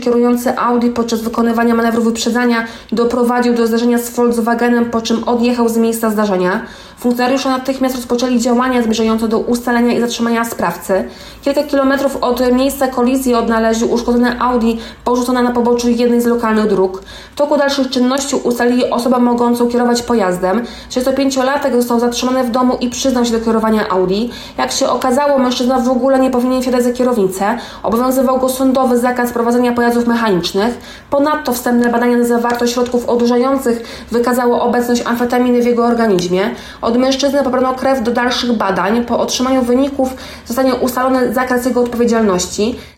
Kierujący Audi podczas wykonywania manewru wyprzedzania doprowadził do zdarzenia z Volkswagenem, po czym odjechał z miejsca zdarzenia. Funkcjonariusze natychmiast rozpoczęli działania zmierzające do ustalenia i zatrzymania sprawcy. Kilka kilometrów od miejsca kolizji odnaleźli uszkodzone Audi porzucone na poboczu jednej z lokalnych dróg. W toku dalszych czynności ustalili osobę mogącą kierować pojazdem. 35-latek został zatrzymany w domu i przyznał się do kierowania Audi. Jak się okazało, mężczyzna w ogóle nie powinien wsiadać za kierownicę. Obowiązywał go sądowy zakaz prowadzenia pojazdów mechanicznych. Ponadto wstępne badania na zawartość środków odurzających wykazało obecność amfetaminy w jego organizmie. Od mężczyzny pobrano krew do dalszych badań. Po otrzymaniu wyników zostanie ustalony zakres jego odpowiedzialności.